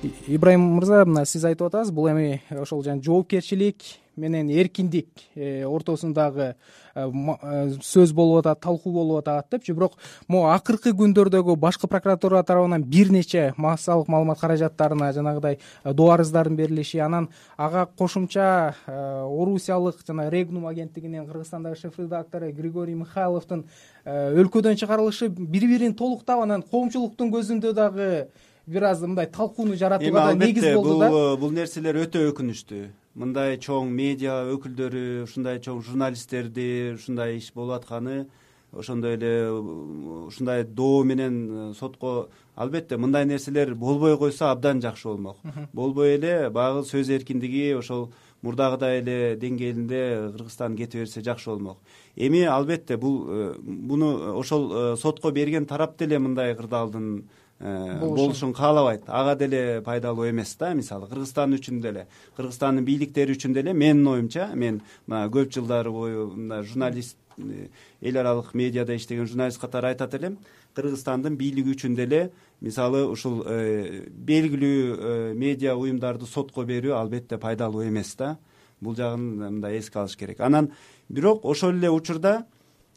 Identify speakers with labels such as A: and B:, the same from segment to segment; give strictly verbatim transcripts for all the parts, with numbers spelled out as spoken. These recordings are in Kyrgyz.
A: Ибраим мырза, мына сиз айтып атасыз, бул эми ошол жана жоопкерчилик менен эркиндик ортосундагы сөз болуп атат, талкуу болуп атат депчи. Бирок могу акыркы күндөрдөгү башкы прокуратура тарабынан бир нече массалык маалымат каражаттарына жанагыдай доо арыздардын берилиши, анан ага кошумча Орусиялык жана Регнум агенттигинин Кыргызстандагы шеф-редактору Григорий Михайловдун өлкөдөн чыгарылышы бири бирин толуктап, анан коомчулуктун көзүндө дагы бир аз мындай талкууну жаратууга да негиз болду да.
B: Бул бул нерселер өтө өкүнүчтүү. Мындай чоң медиа өкүлдөрү, ушундай чоң журналисттерди ушундай иш болуп атканы, ошондой эле ушундай доо менен сотко, албетте мындай нерселер болбой койсо абдан жакшы болмок. Болбой эле баягы сөз эркиндиги ошол мурдагыдай эле деңгээлинде Кыргызстан кете берсе жакшы болмок. Эми албетте бул буну ошол сотко берген тарап деле мындай кырдаалдын болушун каалабайт. Ага деле пайдалуу эмес да. Мисалы Кыргызстан үчүн деле, Кыргызстандын бийликтери үчүн деле, менин оюмча, мен көп жылдар бою мындай журналист, эл аралык медиада иштеген журналист катары айтат элем, Кыргызстандын бийлиги үчүн деле мисалы ушул белгилүү медиа уюмдарды сотко берүү албетте пайдалуу эмес да. Бул жагын мындай эске алыш керек. Анан бирок ошол эле учурда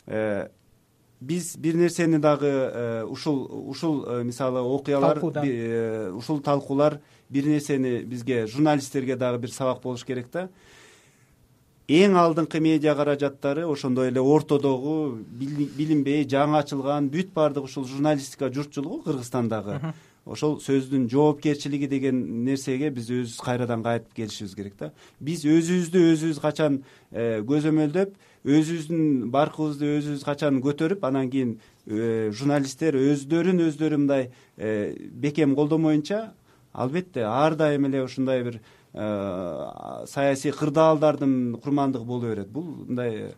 B: биз бир нерсени дагы ушул ушул мисалы окуялар, ушул талкуулар бир нерсени бизге, журналисттерге дагы бир сабак болуш керек да. Эң алдыңкы медиа каражаттары ошондой эле ортодогу билинбей жаңы ачылган бүт баардык ушул журналистика журтчулугу Кыргызстандагы ошол сөздүн жоопкерчилиги деген нерсеге биз өзүбүз кайрадан кайтып келишибиз керек да. Биз өзүбүздү өзүбүз качан көзөмөлдөп, өзүбүздүн баркыбызды өзүбүз качан көтөрүп, анан кийин журналисттер өздөрүн өздөрү мындай бекем колдомоюнча, албетте ар дайым эле ушундай бир саясий кырдаалдардын курмандыгы боло берет. Бул мындай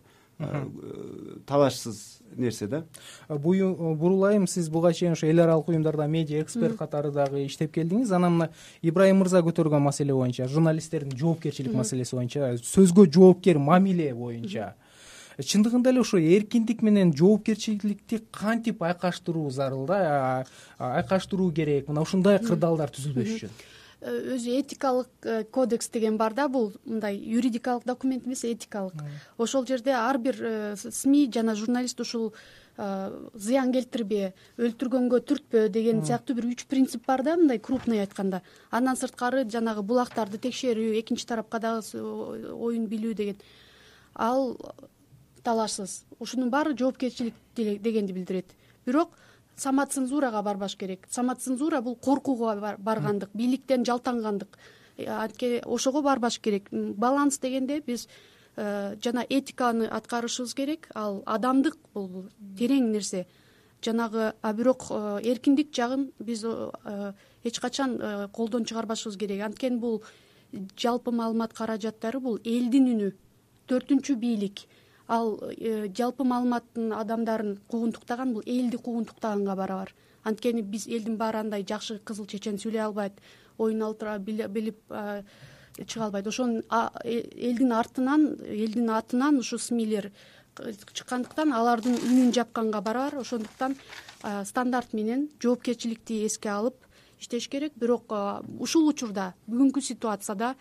B: талашсыз нерсе да.
A: Бурулайым, сиз буга чейин ошо эл аралык уюмдарда медиа эксперт катары дагы иштеп келдиңиз. Анан мына Ибраим мырза көтөргөн маселе боюнча, журналисттердин жоопкерчилик маселеси боюнча, сөзгө жоопкер мамиле боюнча, чындыгында эле ошо эркиндик менен жоопкерчиликти кантип айкаштыруу зарыл да, айкаштыруу керек, мына ушундай кырдаалдар түзүлбөш үчүн?
C: Өзү этикалык кодекс деген бар да, бул мындай юридикалык документ эмес, этикалык. Ошол жерде ар бир СМИ жана журналист ушул зыян келтирбе, өлтүргөнгө түртпө деген сыяктуу бир үч принцип бар да, мындай крупный айтканда. Андан сырткары жанагы булактарды текшерүү, экинчи тарапка дагы оюн билүү деген, ал талашсыз. Ушунун баары жоопкерчилик дегенди билдирет. Бирок самоцензурага барбаш керек. Самоцензура бул коркууга баргандык, бийликтен жалтангандык. Анткени ошого барбаш керек. Баланс дегенде биз жана этиканы аткарышыбыз керек. Ал адамдык бул терең нерсе. Жанагы, а бирок эркиндик жагын биз эч качан колдон чыгарбашыбыз керек. Анткени бул жалпы маалымат каражаттары бул элдин үнү, төртүнчү бийлик. Ал жалпы маалыматтын адамдарын куугунтуктаган, бул элди куугунтуктаганга барабар. Анткени биз элдин баары андай жакшы кызыл чечен сүйлөй албайт, оюн алтыра билип чыга албайт. Ошонун элдин артынан, элдин атынан ушу СМИлер чыккандыктан алардын үнүн жапканга барабар. Ошондуктан стандарт менен жоопкерчиликти эске алып иштеш керек. Бирок ушул учурда, бүгүнкү ситуацияда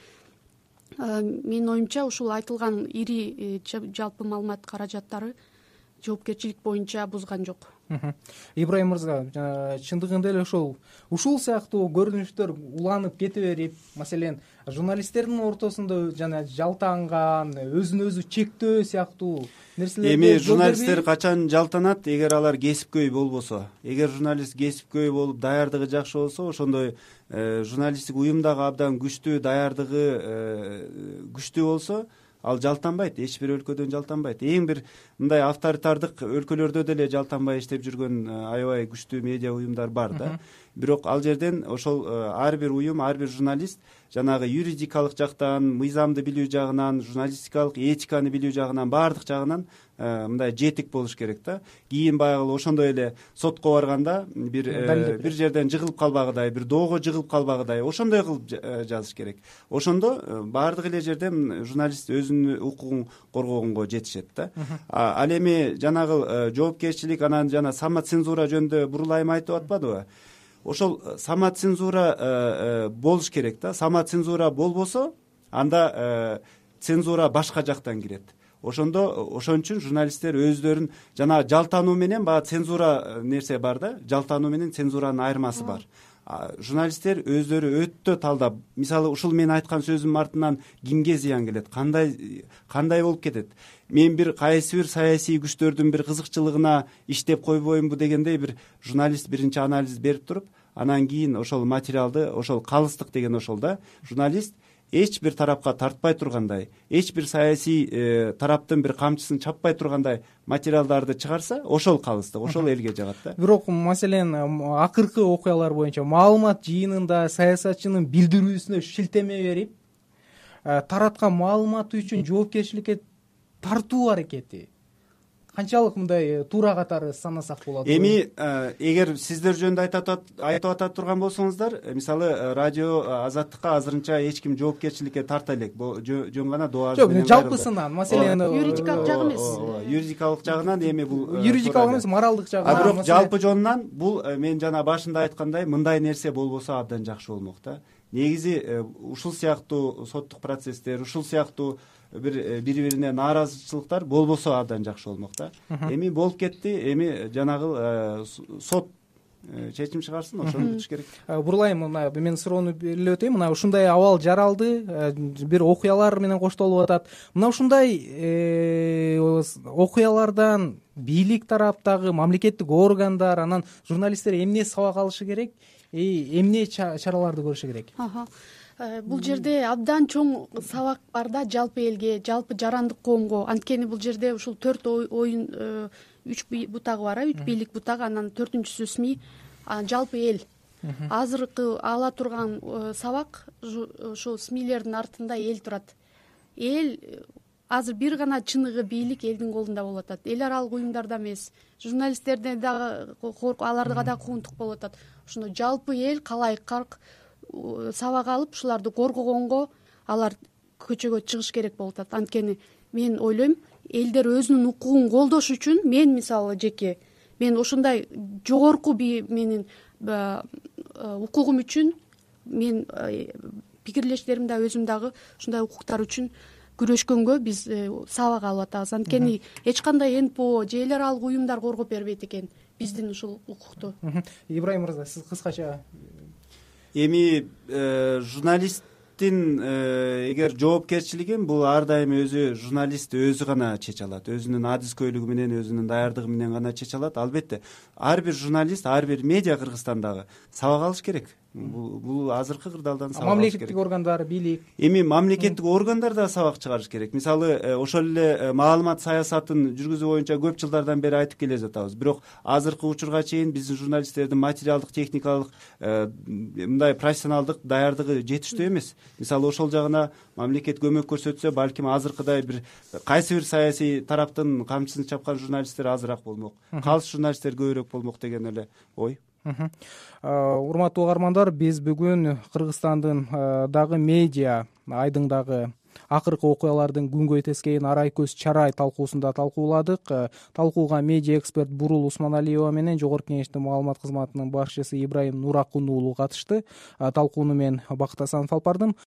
C: менин оюмча ушул айтылган ири жалпы маалымат каражаттары жоопкерчилик боюнча бузган жок.
A: Ибраим мырза, чындыгында эле ошол ушул сыяктуу көрүнүштөр уланып кете берип, маселен, журналисттердин ортосунда жана жалтанган, өзүн өзү чектөө сыяктуу нерселер.
B: Эми журналисттер качан жалтанат? Эгер алар кесипкөй болбосо. Эгер журналист кесипкөй болуп, даярдыгы жакшы болсо, ошондой журналисттик уюмдагы абдан күчтүү даярдыгы күчтүү болсо, ал жалтанбайт, эч бир өлкөдөн жалтанбайт. Эң бир мындай авторитардык өлкөлөрдө деле жалтанбай иштеп жүргөн аябай күчтүү медиа уюмдар бар да. Бирок ал жерден ошол ар бир уюм, ар бир журналист жанагы юридикалык жактан, мыйзамды билүү жагынан, журналистикалык этиканы билүү жагынан, баардык жагынан мындай жетик болуш керек да. Кийин баягы ошондой эле сотко барганда бир бир жерден жыгылып калбагыдай, бир доого жыгылып калбагыдай ошондой кылып жазыш керек. Ошондо баардык эле жерден журналист өзүнүн укугун коргогонго жетишет да. Ал эми жанагы жоопкерчилик, анан жана самоцензура жөнүндө Бурулайым айтып атпадыбы? ошол самоцензура болуш керек да. Самоцензура болбосо анда цензура башка жактан кирет. Ошондо ошон үчүн журналисттер өздөрүн жана жалтануу менен баягы цензура нерсе бар да, жалтануу менен цензуранын айырмасы бар. Журналисттер өздөрү өтө талдап, мисалы ушул мен айткан сөзүмдүн артынан кимге зыян келет, кандай кандай болуп кетет, мен бир кайсы бир саясий күчтөрдүн бир кызыкчылыгына иштеп койбоймунбу дегендей бир журналист биринчи анализ берип туруп, анан кийин ошол материалды, ошол калыстык деген ошол да, журналист эч бир тарапка тартпай тургандай, эч бир саясий тараптын бир камчысын чаппай тургандай материалдарды чыгарса, ошол калыстык, ошол элге жагат да.
A: Бирок маселен акыркы окуялар боюнча маалымат жыйынында саясатчынын билдирүүсүнө шилтеме берип, тараткан маалыматы үчүн жоопкерчиликке тартуу аракети канчалык мындай туура катары санасак болот?
B: Эми эгер сиздер жөнүндө айтып атат турган болсоңуздар, мисалы радио Азаттыкка азырынча эч ким жоопкерчиликке тарта элек, жөн гана доо арыз менен.
A: Жок, жалпысынан, маселен
C: юридикалык жагы эмес.
B: Юридикалык жагынан эми бул
A: юридикалык эмес, моралдык жагы.
B: А бирок жалпы жонунан бул мен жана башында айткандай, мындай нерсе болбосо абдан жакшы болмок да. Негизи ушул сыяктуу соттук процесстер, ушул сыяктуу бир бири бирине нааразычылыктар болбосо абдан жакшы болмок да. Эми болуп кетти, эми жанагы сот чечим чыгарсын, ошону күтүш керек.
A: Бурулайм, мына мен суроону эле өтөйм. Мына ушундай абал жаралды, бир окуялар менен коштолуп атат. Мына ушундай окуялардан бийлик тараптагы мамлекеттик органдар, анан журналисттер эмне сабак алышы керек, эмне чараларды көрүшү керек?
C: Бул жерде абдан чоң сабак бар да, жалпы элге, жалпы жарандык коомго. Анткени бул жерде ушул төрт оюн, үч бутагы бар, үч бийлик бутагы, анан төртүнчүсү СМИ, жалпы эл. Азыркы ала турган сабак ошол СМИлердин артында эл турат. Эл азыр бир гана чыныгы бийлик элдин колунда болуп атат. Эл аралык уюмдарда эмес, журналисттерде дагы аларга да куугунтук болуп атат. Ошондо жалпы эл, калайык калк сабак алып, ушуларды коргогонго алар көчөгө чыгыш керек болуп атат. Анткени мен ойлойм, элдер өзүнүн укугун колдош үчүн, мен мисалы жеке, мен ошондой жогорку менин укугум үчүн, мен пикирлештерим да өзүм дагы ушундай укуктар үчүн күрөшкөнгө биз сабак алып атабыз. Анткени эч кандай эн пэ о же эл аралык уюмдар коргоп бербейт экен биздин ушул укукту.
A: Ибрайым мырза, сиз кыскача.
B: Эми журналисттин эгер жоопкерчилигин бул ар дайым өзү журналист өзү гана чече алат, өзүнүн адискөйлүгү менен, өзүнүн даярдыгы менен гана чече алат. Албетте ар бир журналист, ар бир медиа Кыргызстандагы сабак алыш керек. Бул азыркы кырдаалдан сабак алыш керек.
A: Мамлекеттик органдар, бийлик.
B: Эми мамлекеттик органдар да сабак чыгарыш керек. Мисалы ошол эле маалымат саясатын жүргүзүү боюнча көп жылдардан бери айтып келе жатабыз. Бирок азыркы учурга чейин биздин журналисттердин материалдык, техникалык, мындай профессионалдык даярдыгы жетиштүү эмес. Мисалы ошол жагына мамлекет көмөк көрсөтсө, балким азыркыдай бир кайсы бир саясий тараптын камчысын чапкан журналисттер азыраак болмок, калыс журналисттер көбүрөөк болмок деген эле ой.
A: Урматтуу угармандар, биз бүгүн Кыргызстандын дагы медиа айдыңдагы акыркы окуялардын күнгөй тескейин арай көз чарай талкуусунда талкууладык. Талкууга медиа эксперт Бурул Усманалиева менен Жогорку Кеңештин маалымат кызматынын башчысы Ибрайым Нуракун уулу катышты. Талкууну мен Бакыт Асанов алып бардым.